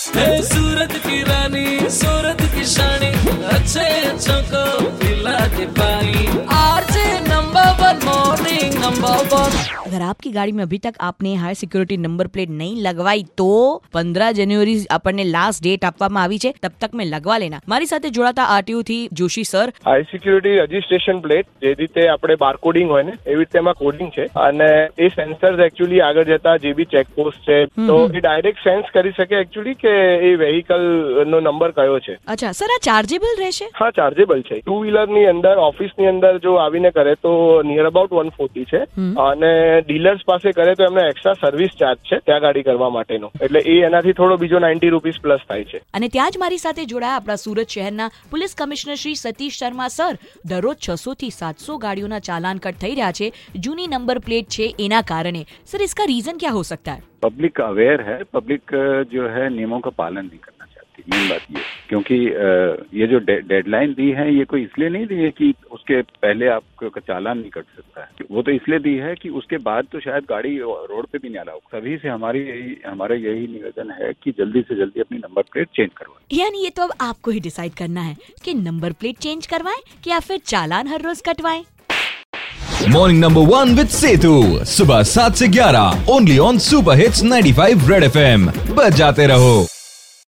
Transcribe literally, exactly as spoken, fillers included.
है सूरत की रानी, सूरत की शानी, अच्छे अच्छों को पिला दे पानी। RJ number one, morning number one. अगर आपकी गाड़ी में अभी तक आपने हाई સિક્યુરિટી નંબર પ્લેટ નહીં લગવાઈ તો પંદર જાન્યુઆરી આપણને લાસ્ટ ડેટ આપવામાં આવી છે, તબ તક મેં લગવા લેના। મારી સાથે જોડાતા આરટીઓ થી Joshi sir. High security registration plate જે રીતે આપણે બારકોડિંગ હોય ને એવી રીતે એમાં કોડિંગ છે અને એ સેન્સર્સ એકચ્યુઅલી આગળ જતા જે બી ચેકપોસ્ટ છે તો એ ડાયરેક્ટ સેન્સ કરી શકે એકચ્યુઅલી કે એ વેહિકલ નો નંબર કયો છે। અચ્છા સર, આ ચાર્જેબલ રહેશે? હા, ચાર્જેબલ છે। ટુ વ્હીલર ની અંદર, ઓફિસ ની અંદર જો આવીને કરે તો નિયર અબાઉટ વન ફોર્ટી છે અને ડીલર્સ પાસે કરે તો એમને એક્સ્ટ્રા સર્વિસ ચાર્જ છે ત્યાં ગાડી કરવા માટેનો, એટલે એ એનાથી થોડો બીજો નાઇન્ટી રૂપીસ પ્લસ થાય છે। અને ત્યાં જ મારી સાથે જોડાયા આપણા સુરત શહેરના police commissioner Shri Satish Sharma sir. દરરોજ છસો થી સાતસો ગાડીઓના ચાલાન કટ થઈ રહ્યા છે જૂની નંબર प्लेट છે એના કારણે। સર, इसका रीजन क्या हो सकता है? पब्लिक अवेयर है, पब्लिक जो है नियमों का पालन नहीं करना चाहती, मेन बात ये। क्योंकि ये जो डेडलाइन दी है ये कोई इसलिए नहीं दी है कि उसके पहले आपका चालान नहीं कट सकता है, वो तो इसलिए दी है कि उसके बाद तो शायद गाड़ी रोड पे भी नहीं अलाउ। सभी से हमारी यही हमारा यही निवेदन है कि जल्दी से जल्दी अपनी नंबर प्लेट चेंज करवाएं। यानी ये तो अब आपको ही डिसाइड करना है कि नंबर प्लेट चेंज करवाएं कि या फिर चालान हर रोज कटवाएं। Morning number one with Setu, सुबह सात से ग्यारह, only on super hits ninety five red F M. बच जाते रहो।